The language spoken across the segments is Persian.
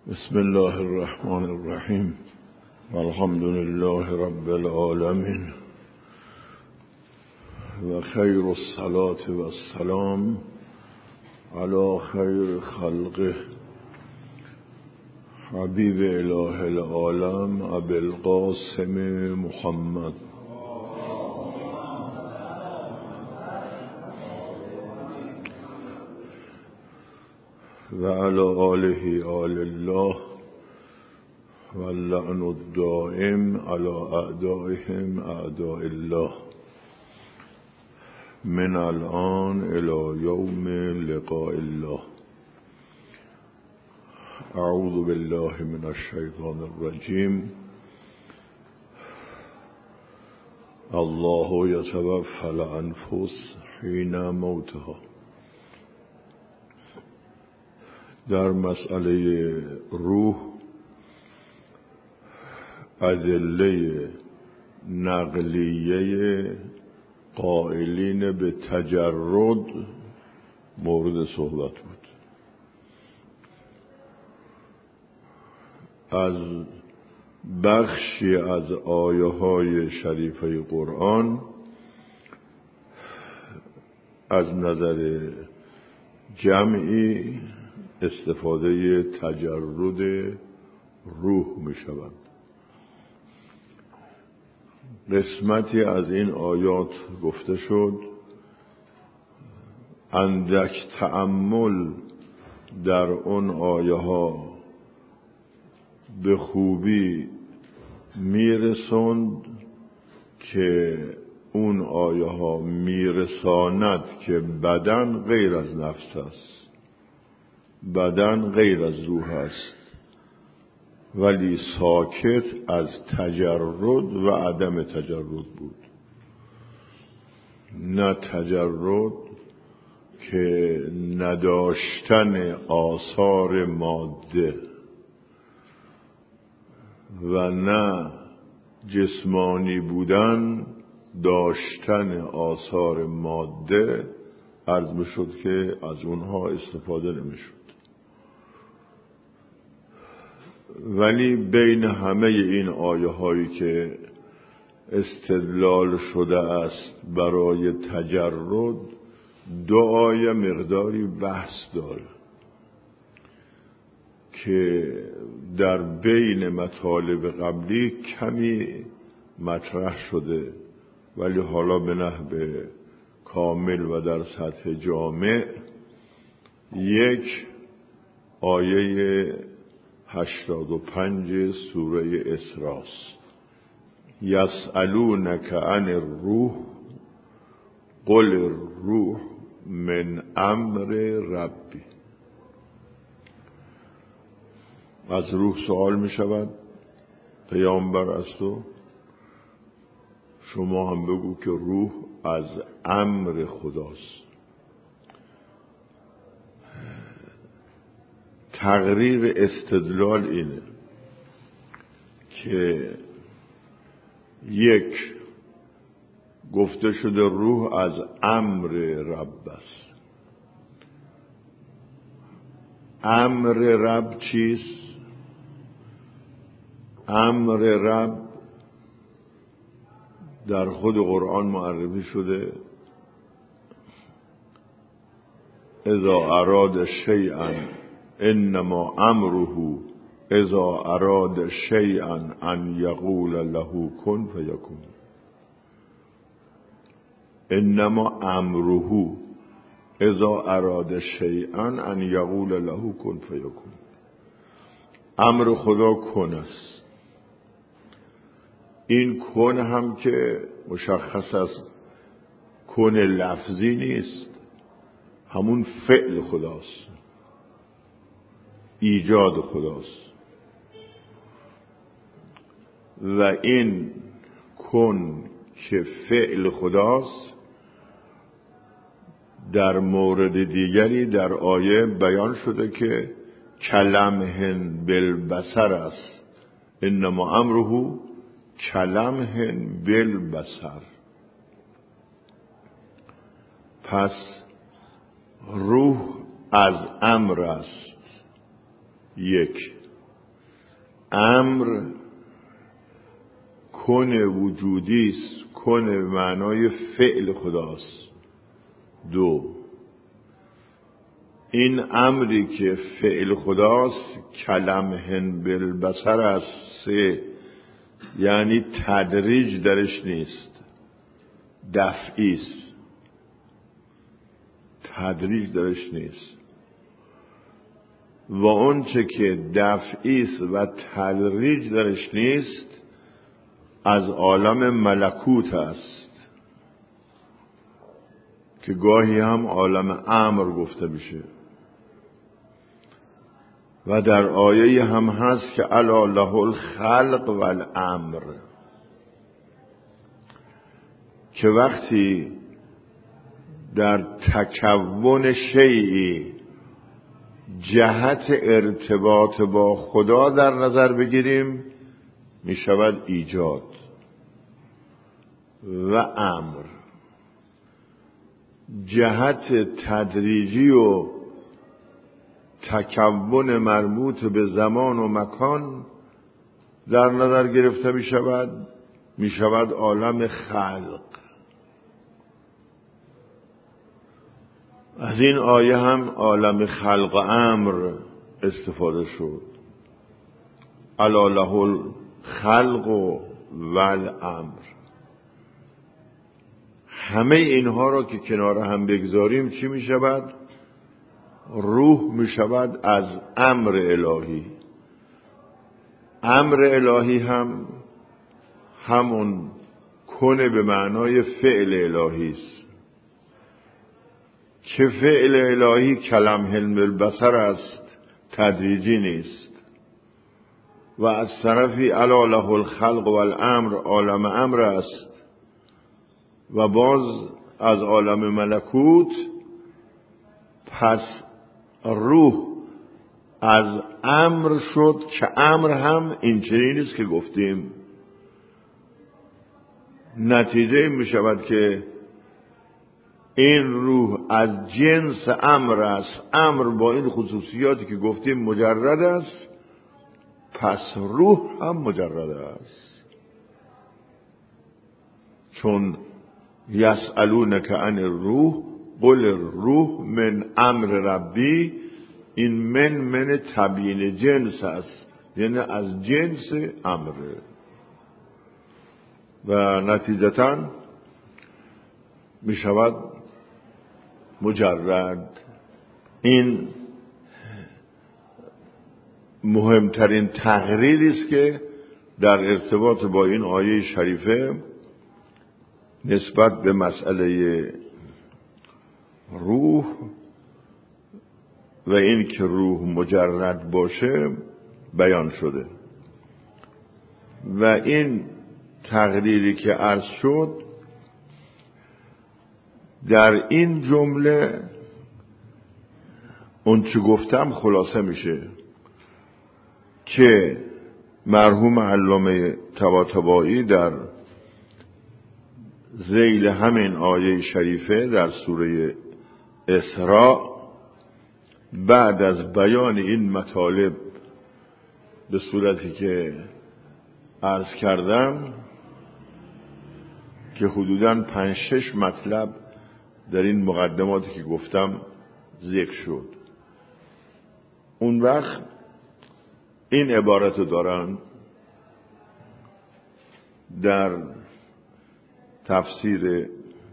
بسم الله الرحمن الرحیم والحمد لله رب العالمین و خیر الصلاة و السلام علی خیر خلقه حبیب اله العالم ابی القاسم محمد و علی آله آل الله و اللعن الدائم علی اعدائهم اعداء الله من الان الی یوم لقاء الله. اعوذ بالله من الشیطان الرجیم. الله یتوفی الانفس حین موتها. در مسئله روح ادله نقلیه قائلین به تجرد مورد صحبت بود. از بخشی از آیه های شریفه قرآن از نظر جمعی استفاده تجرد روح می شود. قسمتی از این آیات گفته شد اندک تأمل در اون آیه ها به خوبی میرسوند که اون آیه ها میرساند که بدن غیر از نفس است، بدن غیر از روح است، ولی ساکت از تجرد و عدم تجرد بود. نه تجرد که نداشتن آثار ماده و نه جسمانی بودن داشتن آثار ماده، عرض می‌شد که از اونها استفاده نمی‌شد. ولی بین همه این آیه هایی که استدلال شده است برای تجرد، دو آیه مقداری بحث داره که در بین مطالب قبلی کمی مطرح شده، ولی حالا به نحو کامل و در سطح جامع. یک آیه 85 سوره اسراء: یسألونک عن الروح قل الروح من امر ربی. از روح سوال می شود پیامبر از تو، شما هم بگو که روح از امر خداست. تقریر استدلال اینه که یک، گفته شده روح از امر رب است. امر رب چیست؟ امر رب در خود قرآن معرفی شده اذا اراد شیئا انما امره اذا اراد شیئا ان یقول له کن فیکون. انما امره اذا اراد شیئا ان یقول له کن فیکون. امر خدا کن است. این کن هم که مشخص است کن لفظی نیست، همون فعل خداست، ایجاد خداست. و این کن که فعل خداست در مورد دیگری در آیه بیان شده که کلمهن بالبصر است. انما امره کلمهن بالبصر. پس روح از امر است. یک، امر کن وجودی است، کن به معنای فعل خداست. 2 این امری که فعل خداست کلمهن بالبصر است. 3 یعنی تدریج درش نیست، دفعی است، تدریج درش نیست. و اون چه که دفعی است و تدریج درش نیست از عالم ملکوت است که گاهی هم عالم امر گفته بشه. و در آیه هم هست که الا له الخلق والامر، که وقتی در تکون شیئی جهت ارتباط با خدا در نظر بگیریم می شود ایجاد و امر. جهت تدریجی و تکون مربوط به زمان و مکان در نظر گرفته می شود عالم خلق. از این آیه هم عالم خلق امر استفاده شد. الا له الخلق والامر. همه اینها را که کنار هم بگذاریم چی می شود؟ روح می شود از امر الهی. امر الهی هم همون کنه به معنای فعل الهی است که فعل الهی کلمه بالبصر است، تدریجی نیست. و از طرفی الا له الخلق والامر عالم امر است و باز از عالم ملکوت. پس روح از امر شد که امر هم این چنین است که گفتیم. نتیجه می شود که این روح از جنس امر است. امر با این خصوصیاتی که گفتیم مجرد است، پس روح هم مجرد است. چون یسألونک عن الروح قل الروح من امر ربی، این من تبیین جنس است، یعنی از جنس امر. و نتیجتاً می شود مجرد. این مهمترین تقریری است که در ارتباط با این آیه شریفه نسبت به مسئله روح و این که روح مجرد باشه بیان شده. و این تقریری که عرض شد در این جمله اون چه گفتم خلاصه میشه که مرحوم علامه طباطبایی در ذیل همین آیه شریفه در سوره اسراء بعد از بیان این مطالب به صورتی که عرض کردم که حدوداً 5-6 مطلب در این مقدماتی که گفتم ذکر شد، اون وقت این عبارت دارن در تفسیر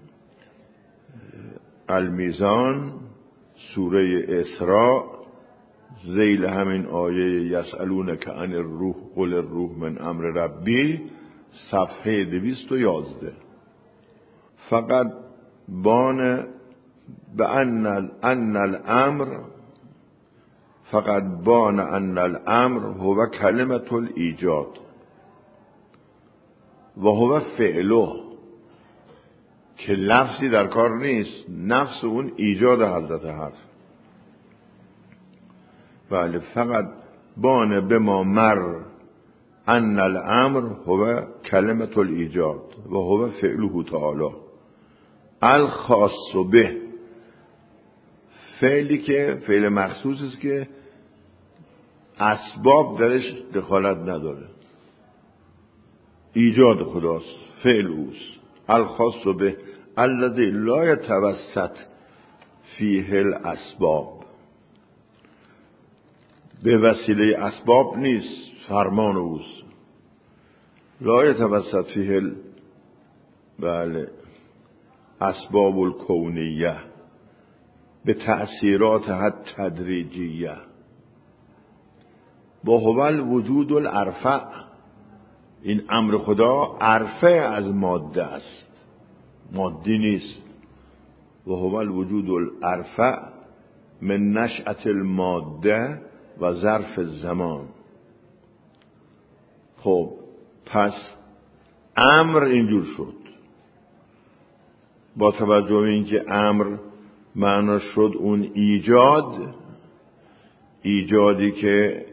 المیزان سوره اسراء ذیل همین آیه یسألونک عن الروح قل الروح من امر ربی صفحه 211 فقط بان به ان الامر فقط بان ان الامر هو کلمة الایجاد و هو فعله، که لفظی در کار نیست، نفس اون ایجاد حضرت هست. بله، فقط بان به ما مر ان الامر هو کلمة الایجاد و هو فعله تعالی الخاص به، فعلی که فعل مخصوص است که اسباب درش دخالت نداره، ایجاد خداست، فعل اوست. الخاص به الذی لا یتوسط فیه الاسباب، به وسیله اسباب نیست، فرمان اوست. لا یتوسط فیه بله اسباب الکونیه به تأثیراتها تدریجیه. با هو الوجود الارفع، این امر خدا ارفع از ماده است، مادی نیست. و هو الوجود الارفع من نشأة الماده و ظرف الزمان. خب پس امر اینجور شد، با توجه به اینکه امر معنا شد اون ایجادی که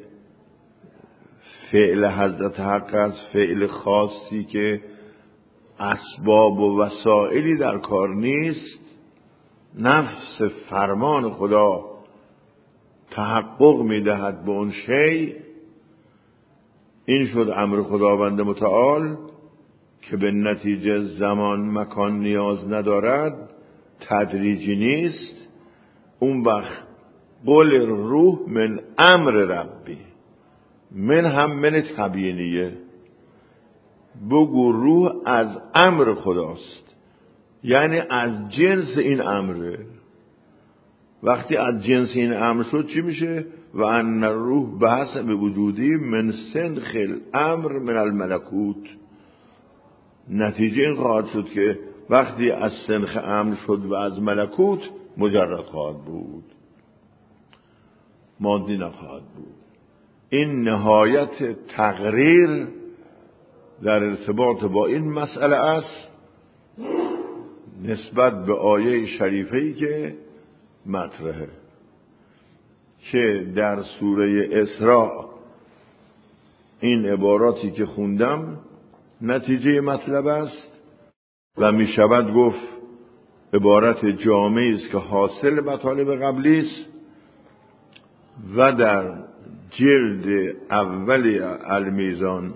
فعل حضرت حق است، فعل خاصی که اسباب و وسائلی در کار نیست، نفس فرمان خدا تحقق میدهد به اون شیء. این شد امر خداوند متعال که به نتیجه زمان مکان نیاز ندارد، تدریجی نیست. اون وقت قل روح من امر ربی، من هم من تبیینیه، بگو روح از امر خداست، یعنی از جنس این امره. وقتی از جنس این امر شد چی میشه؟ و ان روح بحث به وجودی من سنخ الامر من الملکوت. نتیجه این خواهد شد که وقتی از سنخ امر شد و از ملکوت مجرد خواهد بود، مادی نخواهد بود. این نهایت تقریر در ارتباط با این مسئله است نسبت به آیه شریفه‌ای که مطرحه، که در سوره اسراء این عباراتی که خوندم نتیجه مطلب است و می شود گفت عبارت جامعی است که حاصل مطالب قبلی است. و در جلد اول المیزان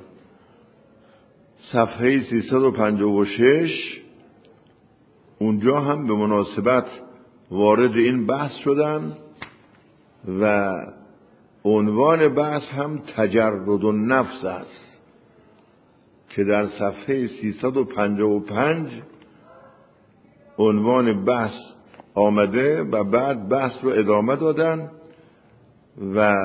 صفحه 356 اونجا هم به مناسبت وارد این بحث شدن و عنوان بحث هم تجرد النفس است که در صفحه 355 عنوان بحث آمده و بعد بحث رو ادامه دادن و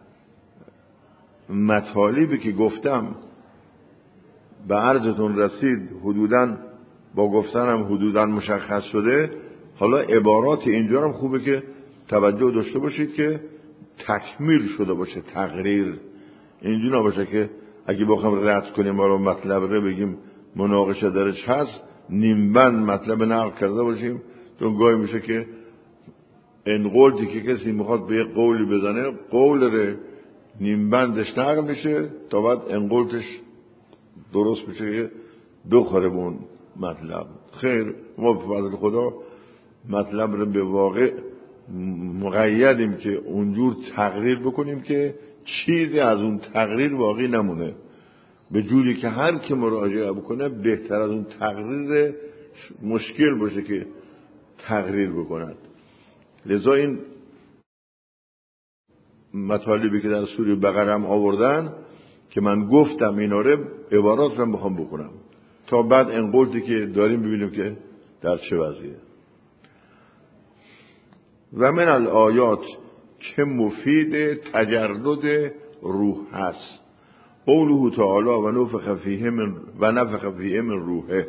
مطالبی که گفتم به عرضتون رسید حدوداً با گفتنم حدوداً مشخص شده. حالا عبارات اینجا هم خوبه که توجه داشته باشید که تکمیل شده باشه، تقریر اینجوری نباشه که اگه بخوام رد کنیم ما رو مطلب رو بگیم مناقشه درش هست نیم بند مطلب نقل کرده باشیم. چون گاهی میشه که این قولتی که کسی میخواد به یک قولی بزنه قول رو نیم بندش نقل میشه تا بعد این قولتش درست میشه که بخوره به اون مطلب. خیر، ما به فضل خدا مطلب رو به واقع مقیدیم که اونجور تقریر بکنیم که چیزی از اون تقریر باقی نمونه، به جوری که هر که مراجعه بکنه بهتر از اون تقریر مشکل باشه که تقریر بکند. لذا این مطالبی که در سوره بقره هم آوردن که من گفتم اینا رو عبارات رو بخوام بکنم تا بعد این قولتی که داریم ببینیم که در چه وضعیه. و من الآیات که مفید تجرد روح هست قوله تعالی و نفخ فیه من روحه.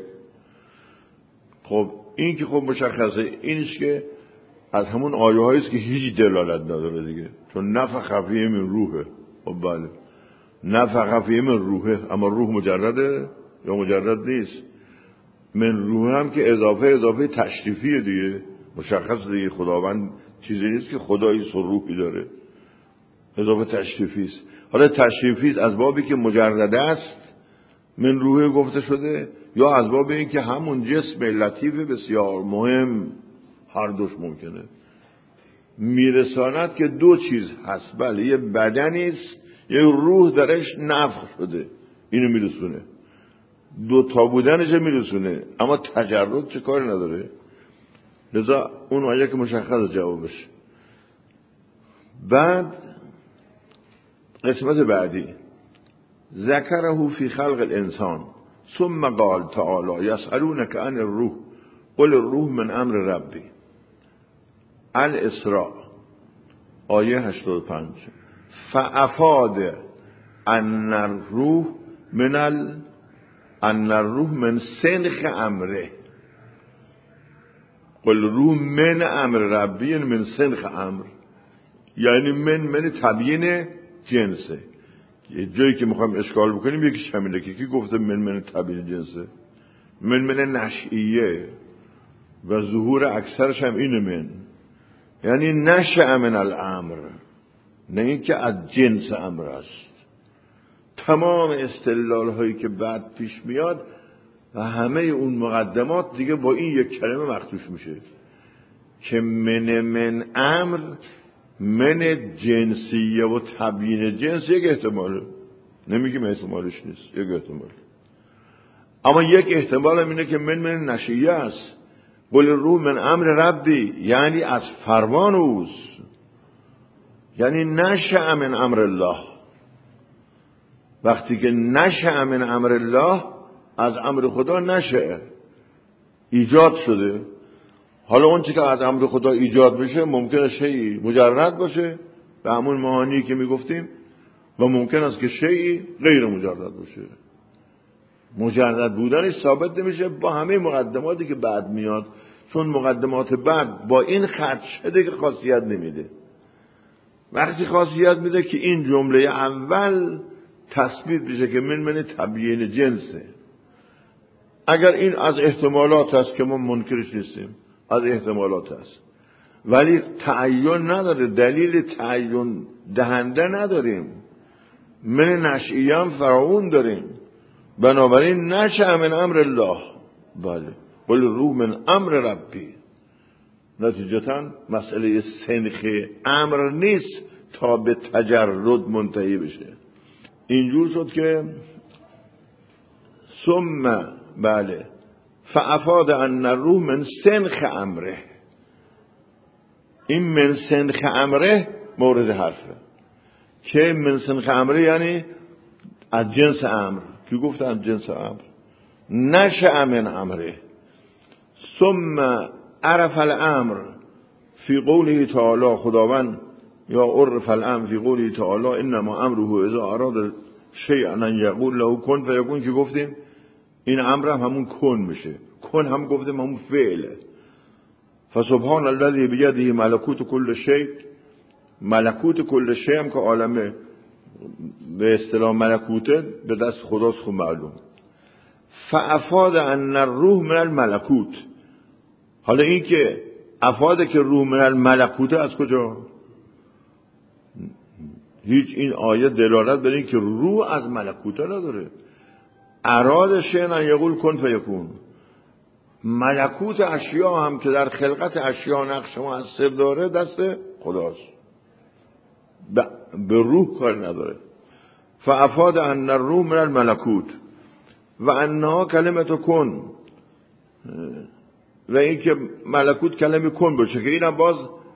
خب این که خب مشخصه اینش که از همون آیه هاییست که هیچ دلالت نداره دیگه، چون نفخ فیه من روحه. خب بله نفخ فیه من روحه، اما روح مجرده یا مجرد نیست؟ من روح هم که اضافه تشریفیه دیگه، مشخص دیگه. خداوند چیزی نیست که خدایی روحی داره، اضافه تشریفی است. حالا تشریفی است از بابی که مجرده است من روح گفته شده، یا از باب این که همون جسم لطیف بسیار مهم، هر دوش ممکنه. میرساند که دو چیز هست. بله، یه بدنی است، یه روح درش نفخ شده، اینو میرسونه. دو تا بودنش میرسونه، اما تجرد چه کاری نداره. لذا اون آیه که مشخص جوابش. بعد قسمت بعدی ذکره فی خلق الانسان ثم قال تعالی یسألونک عن الروح قل الروح من امر ربی. الاسراء آیه 85. فافاد ان الروح من سنخ امره. قل الروح من امر ربی، من سنخ امر، یعنی من تبیین جنسه. یه جایی که میخوایم اشکال بکنیم یکیش همینه که کی گفته من تبیین جنسه؟ من نشئیه و ظهور اکثرش هم اینه، یعنی نشأ من الامر، نه اینکه از جنس امر است. تمام استدلال هایی که بعد پیش میاد و همه اون مقدمات دیگه با این یک کلمه مختوش میشه که من امر، من جنسیه و تبیین جنس یک احتماله، نمیگیم احتمالش نیست، یک احتمال. اما یک احتمال هم اینه که من نشئیه است. قل الروح من امر ربی، یعنی از فرمان اوست، یعنی نشأ من امر الله. وقتی که نشأ من امر الله، از امر خدا نشأ، ایجاد شده. حالا اون چی که از امر خدا ایجاد بشه ممکنه شیئی مجرد باشه به همون معانی که میگفتیم، و ممکن است که شیئی غیر مجرد باشه. مجرد بودنش ثابت نمیشه با همه مقدماتی که بعد میاد، چون مقدمات بعد با این خط شده که خاصیت نمیده. وقتی خاصیت میده که این جمله اول تثبیت بشه که من تبیین جنسه. اگر این از احتمالات هست که ما منکرش نیستیم، از احتمالات هست، ولی تعین نداره، دلیل تعین دهنده نداریم. من نشئیه هم فراون داریم، بنابراین نشأ من امر الله. بله، قل الروح من امر ربی. نتیجتا مسئله سنخ امر نیست تا به تجرد منتهی بشه. اینجور شد که ثم بله فافاد ان الروح من سنخ امره. این من سنخ امره مورد حرفه که من سنخ امره یعنی از جنس امر. کی گفته از جنس امر؟ نشأ من امره. ثم عرف الامر فی قوله تعالی، خداوند یا عرف الامر فی قوله تعالی انما امره اذا اراد شیئا ان یقول له کن فیکون. که گفتیم این امر هم همون کن میشه، کن هم گفتیم همون فعله. فسبحان الذی بیده ملکوت کل شیء. ملکوت کل شیء هم که عالمه به اصطلاح ملکوته به دست خداست، خوب معلوم. فافاد ان الروح من الملکوت. حالا این که افاده که روح من الملکوته از کجا؟ هیچ این آیه دلالت بر این که روح از ملکوته نداره. اراد شیئا ان یقول کن فیکون. ملکوت اشیا هم که در خلقت اشیا نقش مؤثر داره دست خداست، به روح کار نداره. فافاد ان الروح من الملکوت و انها کلمه کن، و این که ملکوت کلمه کن باشه که اینم باز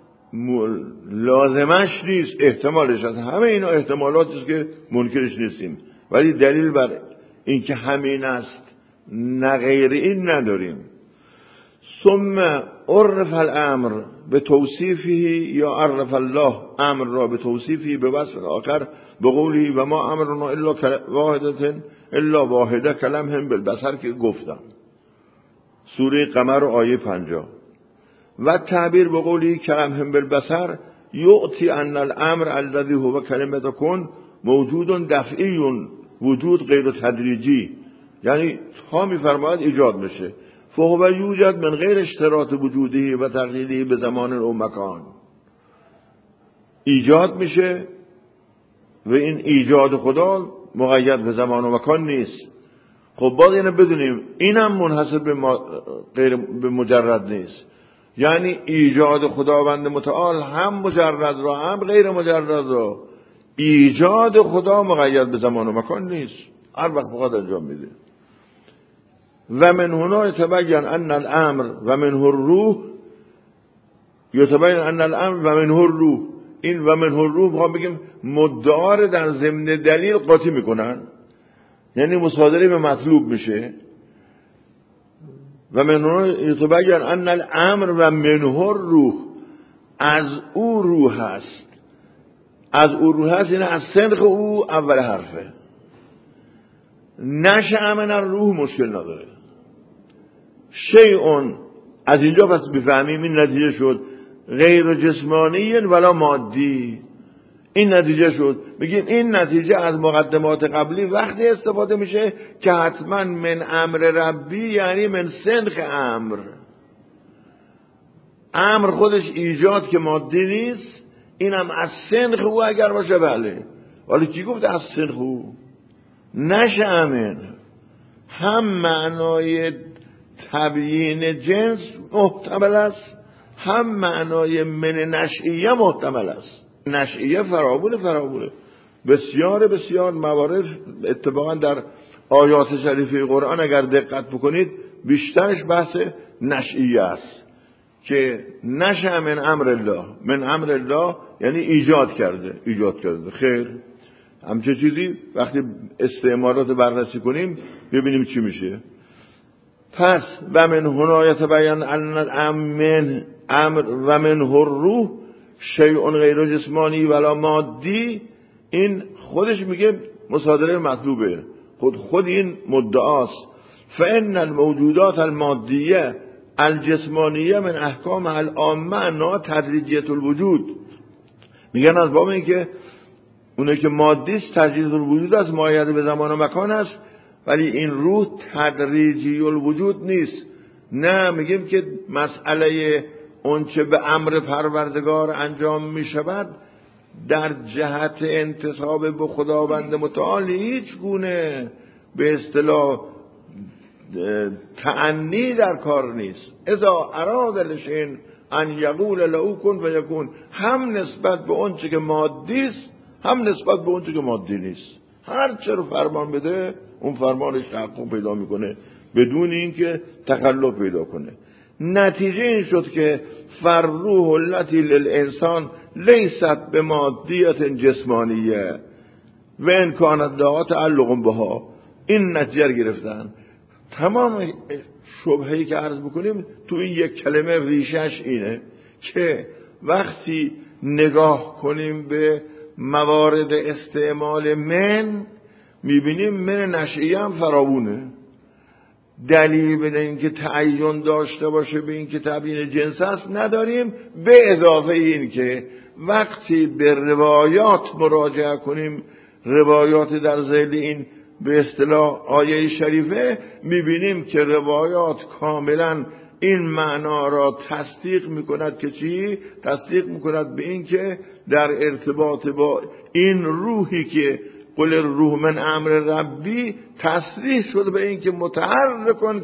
لازمش نیست، احتمالش هست. همه اینا احتمالاتی که منکرش نیستیم، ولی دلیل بر این که همین است نه غیر این نداریم. ثم عرف الامر به توصیفه، یا عرف الله امر را به توصیفه به وصف آخر به قولی و ما امرنا الا واحده کلمهم بالبصر که گفتم، سوره قمر آیه 50. و تعبیر به قولی کلمهم بالبصر یعطی ان الامر الذي هو کلمه کن موجود دفعی، وجود غیر تدریجی، یعنی تا میفرماید ایجاد میشه. فهو یوجد من غیر اشتراط وجوده و تقلیده به زمان و مکان. ایجاد میشه و این ایجاد خدا مقید به زمان و مکان نیست. خب باید اینو بدونیم اینم منحصر به غیر به مجرد نیست. یعنی ایجاد خداوند متعال هم مجرد را هم غیر مجرد را، ایجاد خدا مقید به زمان و مکان نیست، هر وقت بخواد انجام میده. و من هنا یتبین ان الامر و منه الروح، یتبین ان الامر و منه الروح. این و منه الروح میخوام بگیم مدعا در ضمن دلیل قاطی میکنن، یعنی مصادره به مطلوب میشه. و من هنا یتبین ان الامر و منه الروح، از او روح هست. از او روح هست یعنی از سنخ او اول حرفه. نشأ من الروح مشکل نداره. شیء، از اینجا پس بفهمیم این نتیجه شد غیر جسمانی ولا مادی. این نتیجه شد، بگیم این نتیجه از مقدمات قبلی وقتی استفاده میشه که حتما من امر ربی یعنی من سنخ امر. امر خودش ایجاد که مادی نیست، اینم از سنخ او اگر باشه بله. ولی کی گفت از سنخ او؟ نشأ من هم معنای تبیین جنس محتمل است، هم معنای من نشئیه محتمل است. نشئیه فرابونه بسیار موارد اتفاقا در آیات شریفه قرآن اگر دقت بکنید بیشترش بحث نشئیه است که نشأ من امر الله. من امر الله یعنی ایجاد کرده. خیر، همچه چیزی وقتی استعمالات بررسی کنیم ببینیم چی میشه. پس و من هنا یتبین ان الامر و منه الروح شیء غیر جسمانی ولا مادی، این خودش میگه مصادره مطلوبه، خود این مدعاست. فان الموجودات المادیه الجسمانیه من احکام العامه انها تدریجیه الوجود. میگن از باب این که اونه که مادی است تدریجیه الوجود است، مایه به زمان و مکان است، ولی این روح تدریجی الوجود نیست. نه، میگیم که مسئله اون چه به امر پروردگار انجام میشود در جهت انتساب به خداوند متعال هیچ گونه به اصطلاح تأنی در کار نیست. اذا اراد لشیء ان یقول له کن فیکون، هم نسبت به اون چه که مادی است هم نسبت به اون چه که مادی نیست. هر چه رو فرمان بده اون فرمانش تحقق پیدا میکنه بدون اینکه تخلف پیدا کنه. نتیجه این شد که فالروح التی للانسان لیست بمادیت جسمانیه و ان کانت لها تعلق بها. این نتیجه گرفتن. تمام شبهه‌ای که عرض بکنیم تو این یک کلمه ریشش اینه که وقتی نگاه کنیم به موارد استعمال من میبینیم من نشئی هم فراوونه. دلیل به اینکه تعین داشته باشه به اینکه تبیین جنس است نداریم، به اضافه این که وقتی به روایات مراجعه کنیم، روایات در ذیل این به اصطلاح آیه شریفه، میبینیم که روایات کاملا این معنا را تصدیق میکند که چی؟ تصدیق میکند به این که در ارتباط با این روحی که قل الروح من امر ربی تصریح شده به این که متحرکن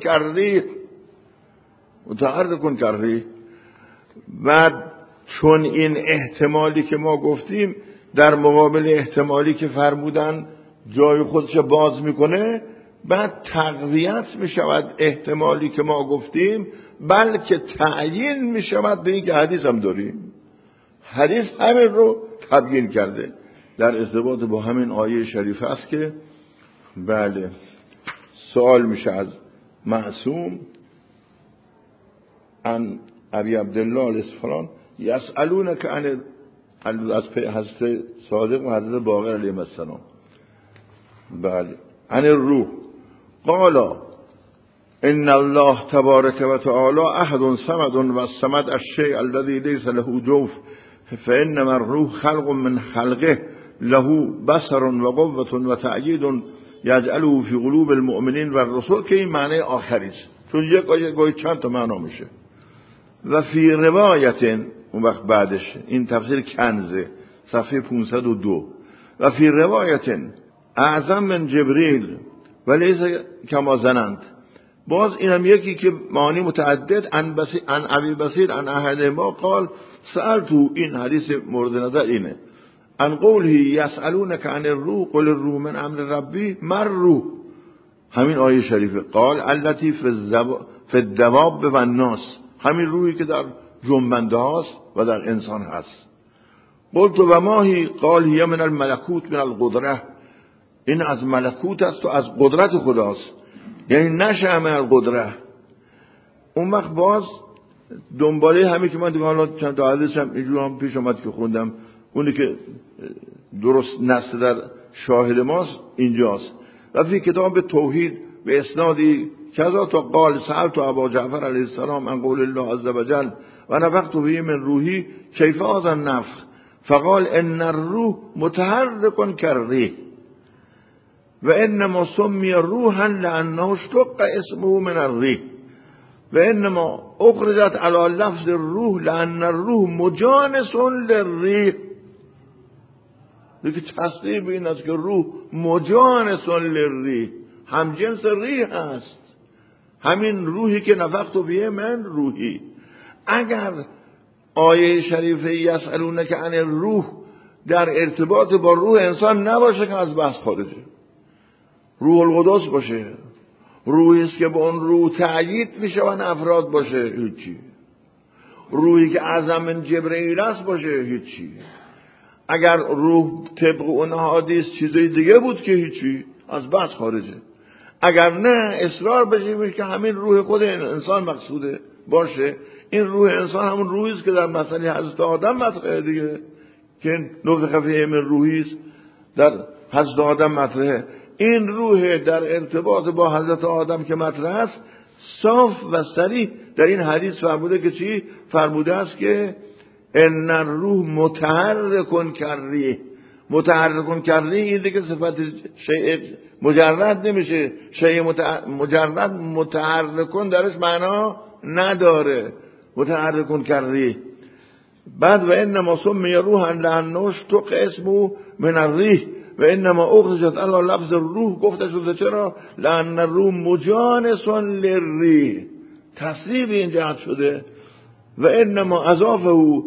کردی. و چون این احتمالی که ما گفتیم در مقابل احتمالی که فرمودن جای خودش باز میکنه، بعد تقویت میشود احتمالی که ما گفتیم، بلکه تعیین میشود به این که حدیث هم داریم. حدیث همین رو تبیین کرده در ارتباط با همین آیه شریف است که بله سوال میشه از معصوم عن ابی عبدالله الاصفهانی یسألونک عن، از حضرت صادق و حضرت باقر علیهم السلام، بله، عن الروح قال ان الله تبارک و تعالی احد صمد و الصمد الشیء الذی لیس له جوف فانما الروح خلق من خلقه له بصر و قوة و تأیید یجعله فی قلوب المؤمنین و الرسول، که این معنی آخری است، چون یک آیه گاهی چند تا معنا میشه. و فی روایت، اون وقت بعدش این تفسیر کنزه صفحه 502، و فی روایت اعظم من جبریل و لیس کما ظننت باز اینم یکی که معانی متعدد. عن ابی بصیر عن احد ما قال سألتو، این حدیث مورد نظر اینه، عن قوله یسألونک عن الروح قل الروح من امر ربی مر روح، همین آیه شریفه. قال التی فی الدواب و الناس، همین روحی که در جنبنده هاست و در انسان هست. قلت و ماهی؟ قال هی من الملکوت من القدره، این از ملکوت است و از قدرت خداست، یعنی نشه من القدره. اون وقت باز دنباله همین که من دیگه حالا چند تا حدیث هم اینجور هم پیش آمد که خوندم، اونی که درست نص در شاهد ماست اینجاست. و فی کتاب توحید به اسنادی کذا تا قال سألت ابا جعفر علیه السلام عن قول الله عز وجل و نفخت فیه من روحی کیف هذا النفخ فقال ان الروح متحرک کالریح و انما سمی روحا لانه اشتق اسمه من الریح و انما اخرجت علی لفظ الروح لان الروح مجانس للریح. دیگه تصریح به این است که روح مجانس للریح، هم جنس ریح است، همین روحی که نفخت فیه من روحی. اگر آیه شریفه یسألونک عن الروح در ارتباط با روح انسان نباشه که از بحث خارجه، روح القدس باشه، روحی است که با اون روح تأیید میشه و افراد باشه، هیچی. روحی که اعظم من جبرئیل است باشه، هیچی. اگر روح طبق اون حدیث چیزای دیگه بود که هیچی، از بحث خارجه. اگر نه اصرار بشه که همین روح خود انسان مقصوده باشه، این روح انسان همون روحی است که در مسئله حضرت آدم مطرحه دیگه، که نفخ فیه من روحی است در حضرت آدم مطرحه. این روح در ارتباط با حضرت آدم که مطرح است صاف و صریح در این حدیث فرموده که چی؟ فرموده است که ان الروح متحرک کالریح. متحرک کالریح این دیگه صفت شیء مجرد نمیشه، شیء مجرد متحرکون درش معنا نداره، متحرکون کالریح. بعد و انما سمی روحا لانه اشتق اسمه من الریح و انما اخرجت علی لفظ الروح، گفته شده چرا؟ لان الروح مجانس للریح، تصریح به این جهت شده. و انما اضافه،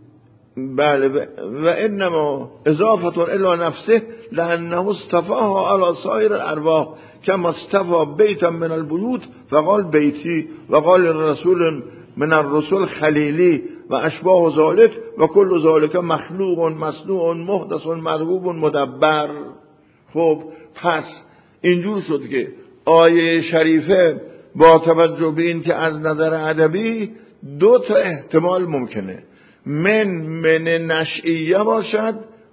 بله، و انما اضافه الی نفسه لانه اصطفاها علی سایر الارواح کما اصطفى بیتا من البیوت فقال بیتی و قال الرسول من الرسل خلیلی و اشباه ذالک و کل ذالک مخلوق مصنوع محدث مرغوب مدبر. خب پس اینجور شد که آیه شریفه با توجه به این که از نظر ادبی دو تا احتمال ممکنه، من نشئیه باشد،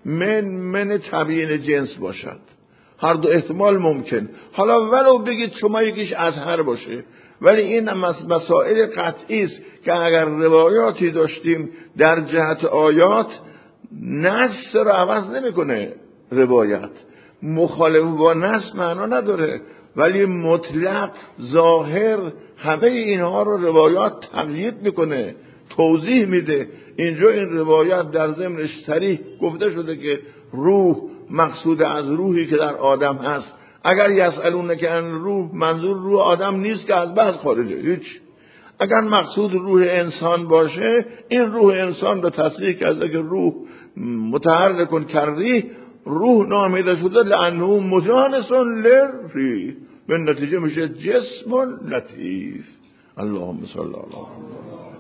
من تبیین جنس باشد، هر دو احتمال ممکن. حالا ولو بگید شما یکیش اظهر باشه، ولی این مسائل قطعی است که اگر روایاتی داشتیم در جهت آیات، نص رو عوض نمیکنه، روایت مخالف با نص معنا نداره، ولی مطلق ظاهر همه اینها رو روایات تقیید میکنه، توضیح میده. اینجا این روایت در ضمنش صریح گفته شده که روح مقصود از روحی که در آدم هست. اگر یسألونک عن روح منظور روح آدم نیست که از بحث خارجه، هیچ. اگر مقصود روح انسان باشه، این روح انسان رو تصریح کرده که روح متحرک کالریح، روح نامیده شده لانه مجانس للریح، به نتیجه میشه جسم لطیف. اللهم صل علی محمد.